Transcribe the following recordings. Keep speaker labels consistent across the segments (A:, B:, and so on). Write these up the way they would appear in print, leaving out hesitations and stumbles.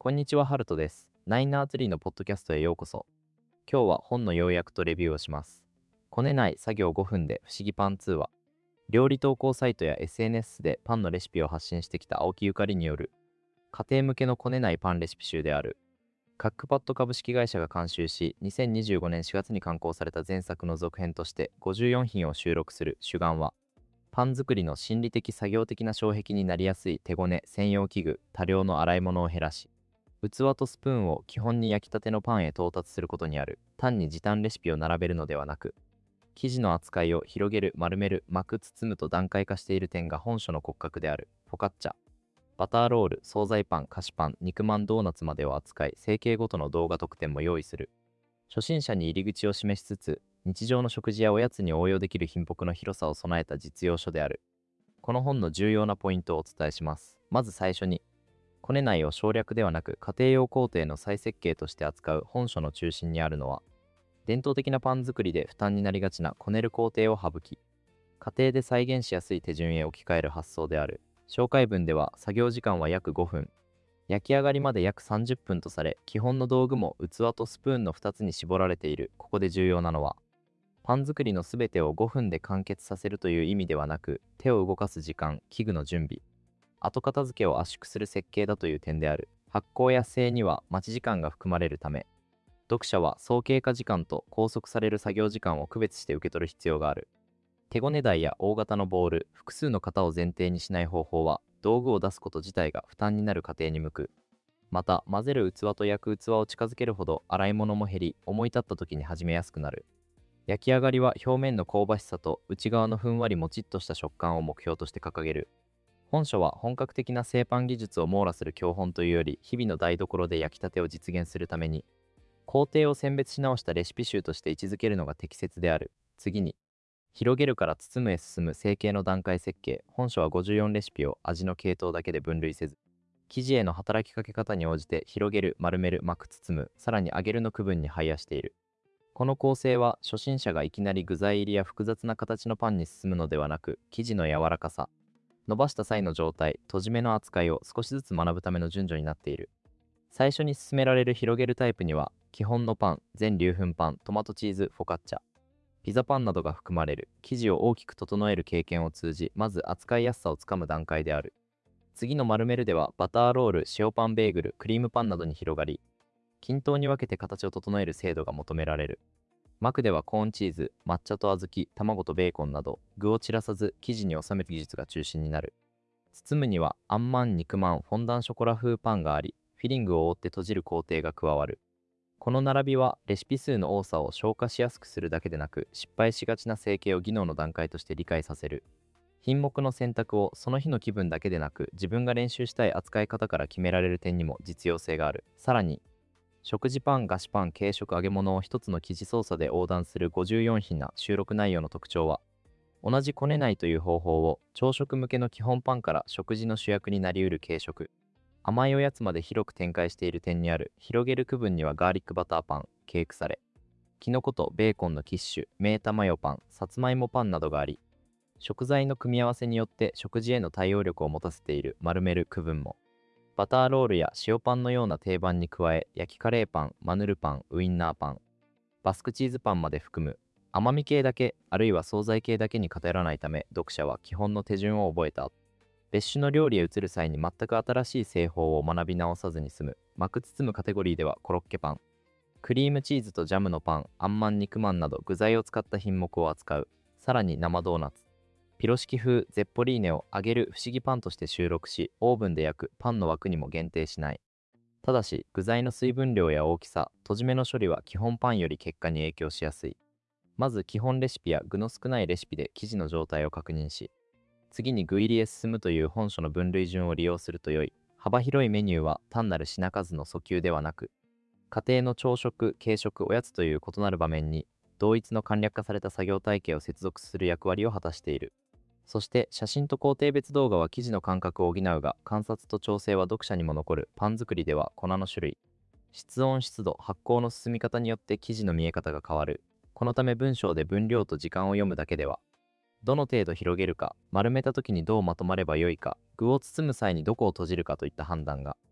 A: こんにちは、ハルトです。ナインナーツリーのポッドキャストへようこそ。今日は本の要約とレビューをします。こねない作業5分で不思議パン通話。料理投稿サイトや SNS でパンのレシピを発信してきた青木ゆかりによる家庭向けのこねないパンレシピ集である。カックパッド株式会社が監修し、2025年4月に刊行された前作の続編として54品を収録する主眼は、パン作りの心理的作業的な障壁になりやすい手ごね専用器具、多量の洗い物を減らし、器とスプーンを基本に焼きたてのパンへ到達することにある。単に時短レシピを並べるのではなく、生地の扱いを広げる、丸める、巻く、包むと段階化している点が本書の骨格である。フォカッチャ、バターロール、惣菜パン、菓子パン、肉まん、ドーナツまでを扱い、成形ごとの動画特典も用意する。初心者に入り口を示しつつ、日常の食事やおやつに応用できる品目の広さを備えた実用書である。この本の重要なポイントをお伝えします。まず最初に、こねないを省略ではなく家庭用工程の再設計として扱う本書の中心にあるのは、伝統的なパン作りで負担になりがちなこねる工程を省き、家庭で再現しやすい手順へ置き換える発想である。紹介文では作業時間は約5分、焼き上がりまで約30分とされ、基本の道具も器とスプーンの2つに絞られている。ここで重要なのは、パン作りのすべてを5分で完結させるという意味ではなく、手を動かす時間、器具の準備、後片付けを圧縮する設計だという点である。発酵や製には待ち時間が含まれるため、読者は総経過時間と拘束される作業時間を区別して受け取る必要がある。手ごね台や大型のボール、複数の型を前提にしない方法は、道具を出すこと自体が負担になる過程に向く。また、混ぜる器と焼く器を近づけるほど洗い物も減り、思い立った時に始めやすくなる。焼き上がりは表面の香ばしさと内側のふんわりもちっとした食感を目標として掲げる。本書は本格的な製パン技術を網羅する教本というより、日々の台所で焼きたてを実現するために、工程を選別し直したレシピ集として位置づけるのが適切である。次に、広げるから包むへ進む成形の段階設計。本書は54レシピを味の系統だけで分類せず、生地への働きかけ方に応じて広げる、丸める、巻く、包む、さらに揚げるの区分に配野している。この構成は初心者がいきなり具材入りや複雑な形のパンに進むのではなく、生地の柔らかさ、伸ばした際の状態、閉じ目の扱いを少しずつ学ぶための順序になっている。最初に進められる広げるタイプには、基本のパン、全粒粉パン、トマトチーズ、フォカッチャ、ピザパンなどが含まれる。生地を大きく整える経験を通じ、まず扱いやすさをつかむ段階である。次の丸めるでは、バターロール、塩パンベーグル、クリームパンなどに広がり、均等に分けて形を整える精度が求められる。巻くではコーンチーズ、抹茶と小豆、卵とベーコンなど、具を散らさず生地に収める技術が中心になる。包むには、あんまん、肉まん、フォンダンショコラ風パンがあり、フィリングを覆って閉じる工程が加わる。この並びは、レシピ数の多さを消化しやすくするだけでなく、失敗しがちな成形を技能の段階として理解させる。品目の選択をその日の気分だけでなく、自分が練習したい扱い方から決められる点にも実用性がある。さらに、食事パン、菓子パン、軽食、揚げ物を一つの生地操作で横断する54品な収録内容の特徴は、同じこねないという方法を朝食向けの基本パンから食事の主役になりうる軽食、甘いおやつまで広く展開している点にある。広げる区分にはガーリックバターパン、ケークサレ、キノコとベーコンのキッシュ、メータマヨパン、さつまいもパンなどがあり、食材の組み合わせによって食事への対応力を持たせている。丸める区分も、バターロールや塩パンのような定番に加え、焼きカレーパン、マヌルパン、ウインナーパン、バスクチーズパンまで含む。甘み系だけ、あるいは惣菜系だけに偏らないため、読者は基本の手順を覚えた。別種の料理へ移る際に全く新しい製法を学び直さずに済む。巻く包むカテゴリーではコロッケパン、クリームチーズとジャムのパン、あんまん、肉まんなど具材を使った品目を扱う。さらに生ドーナツ、ピロシキ風ゼッポリーネを揚げる不思議パンとして収録し、オーブンで焼くパンの枠にも限定しない。ただし、具材の水分量や大きさ、閉じ目の処理は基本パンより結果に影響しやすい。まず基本レシピや具の少ないレシピで生地の状態を確認し、次に具入りへ進むという本書の分類順を利用すると良い。幅広いメニューは単なる品数の訴求ではなく、家庭の朝食、軽食、おやつという異なる場面に、同一の簡略化された作業体系を接続する役割を果たしている。そして写真と工程別動画は生地の感覚を補うが、観察と調整は読者にも残る。パン作りでは粉の種類、室温湿度、発酵の進み方によって生地の見え方が変わる。このため文章で分量と時間を読むだけでは、どの程度広げるか、丸めた時にどうまとまればよいか、具を包む際にどこを閉じるかといった判断が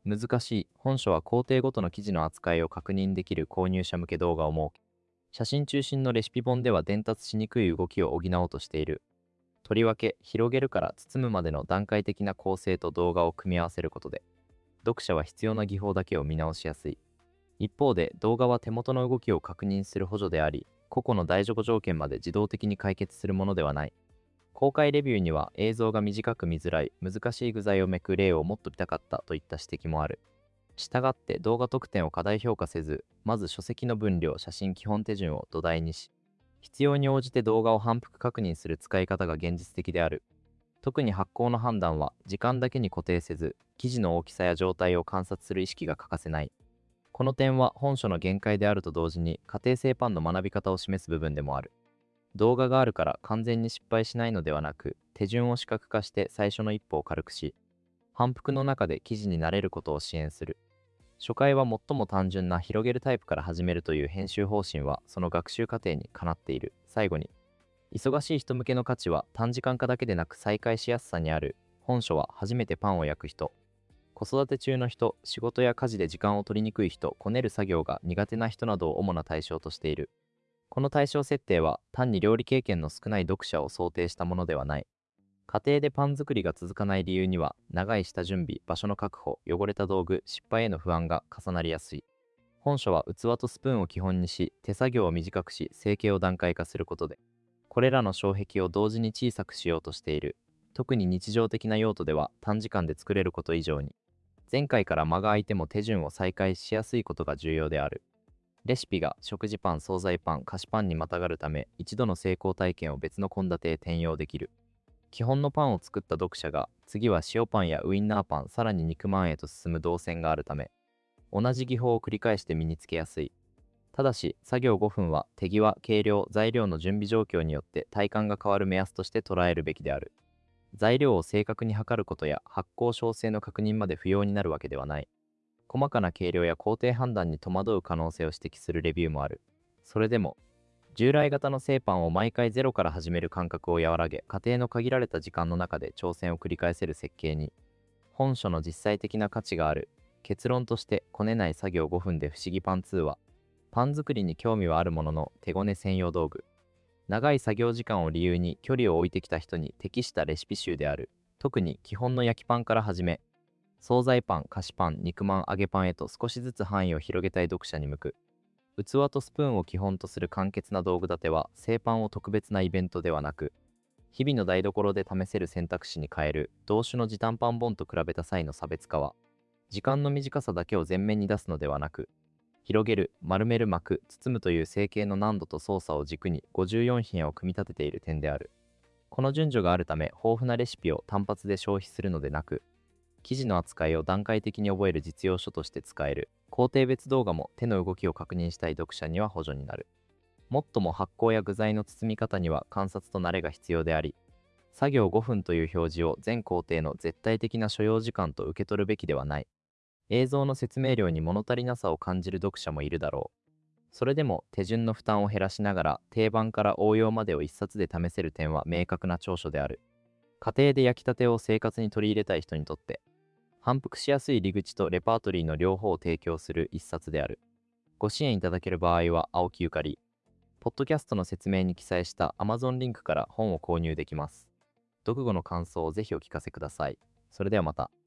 A: 難しい。本書は工程ごとの記事の扱いを確認できる購入者向け動画を設け、写真中心のレシピ本では伝達しにくい動きを補おうとしている。とりわけ、広げるから包むまでの段階的な構成と動画を組み合わせることで、読者は必要な技法だけを見直しやすい。一方で、動画は手元の動きを確認する補助であり、個々の大丈夫条件まで自動的に解決するものではない。公開レビューには映像が短く見づらい、難しい具材をめく例をもっと見たかったといった指摘もある。したがって動画特典を過大評価せず、まず書籍の分量、写真基本手順を土台にし、必要に応じて動画を反復確認する使い方が現実的である。特に発行の判断は時間だけに固定せず、記事の大きさや状態を観察する意識が欠かせない。この点は本書の限界であると同時に家庭製パンの学び方を示す部分でもある。動画があるから完全に失敗しないのではなく、手順を視覚化して最初の一歩を軽くし、反復の中で記事に慣れることを支援する。初回は最も単純な広げるタイプから始めるという編集方針はその学習過程にかなっている。最後に、忙しい人向けの価値は短時間化だけでなく再開しやすさにある。本書は初めてパンを焼く人、子育て中の人、仕事や家事で時間を取りにくい人、こねる作業が苦手な人などを主な対象としている。この対象設定は単に料理経験の少ない読者を想定したものではない。家庭でパン作りが続かない理由には、長い下準備、場所の確保、汚れた道具、失敗への不安が重なりやすい。本書は器とスプーンを基本にし、手作業を短くし、成形を段階化することで、これらの障壁を同時に小さくしようとしている。特に日常的な用途では短時間で作れること以上に、前回から間が空いても手順を再開しやすいことが重要である。レシピが食事パン、惣菜パン、菓子パンにまたがるため、一度の成功体験を別の献立へ転用できる。基本のパンを作った読者が、次は塩パンやウインナーパン、さらに肉まんへと進む動線があるため、同じ技法を繰り返して身につけやすい。ただし、作業5分は手際、計量、材料の準備状況によって体感が変わる目安として捉えるべきである。材料を正確に測ることや発酵詳細の確認まで不要になるわけではない。細かな計量や工程判断に戸惑う可能性を指摘するレビューもある。それでも、従来型の製パンを毎回ゼロから始める感覚を和らげ、家庭の限られた時間の中で挑戦を繰り返せる設計に、本書の実際的な価値がある。結論として、こねない作業5分で不思議パン2は、パン作りに興味はあるものの手ごね専用道具。長い作業時間を理由に距離を置いてきた人に適したレシピ集である。特に基本の焼きパンから始め、惣菜パン、菓子パン、肉まん、揚げパンへと少しずつ範囲を広げたい読者に向く。器とスプーンを基本とする簡潔な道具立ては、製パンを特別なイベントではなく、日々の台所で試せる選択肢に変える。同種の時短パン本と比べた際の差別化は、時間の短さだけを前面に出すのではなく、広げる、丸める、巻く、包むという成形の難度と操作を軸に54品を組み立てている点である。この順序があるため、豊富なレシピを単発で消費するのでなく、記事の扱いを段階的に覚える実用書として使える。工程別動画も手の動きを確認したい読者には補助になる。もっとも発酵や具材の包み方には観察と慣れが必要であり、作業5分という表示を全工程の絶対的な所要時間と受け取るべきではない。映像の説明量に物足りなさを感じる読者もいるだろう。それでも手順の負担を減らしながら定番から応用までを一冊で試せる点は明確な長所である。家庭で焼きたてを生活に取り入れたい人にとって、反復しやすい入り口とレパートリーの両方を提供する一冊である。ご支援いただける場合は青木ゆかり。ポッドキャストの説明に記載した Amazon リンクから本を購入できます。読後の感想をぜひお聞かせください。それではまた。